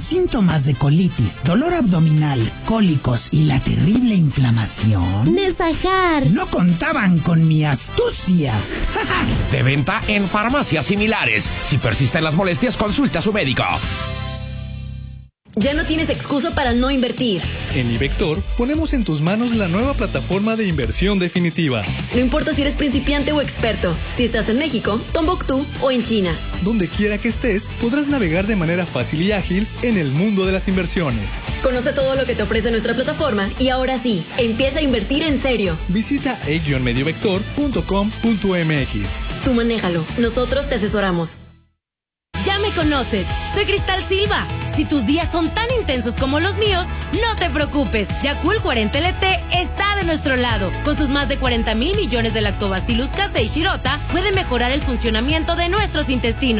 síntomas de colitis, dolor abdominal, cólicos y la terrible inflamación, Nesajar, no contaban con mi astucia. De venta en farmacias similares. Si persisten las molestias, consulte a su médico. Ya no tienes excusa para no invertir. En iVector ponemos en tus manos la nueva plataforma de inversión definitiva. No importa si eres principiante o experto, si estás en México, Tombuctú o en China. Donde quiera que estés, podrás navegar de manera fácil y ágil en el mundo de las inversiones. Conoce todo lo que te ofrece nuestra plataforma y ahora sí, empieza a invertir en serio. Visita e-mediovector.com.mx. Tú manéjalo, nosotros te asesoramos. Ya me conoces, soy Cristal Silva. Si tus días son tan intensos como los míos, no te preocupes. Yakult 40 LT está de nuestro lado. Con sus más de 40,000 millones de Lactobacillus casei shirota, puede mejorar el funcionamiento de nuestros intestinos.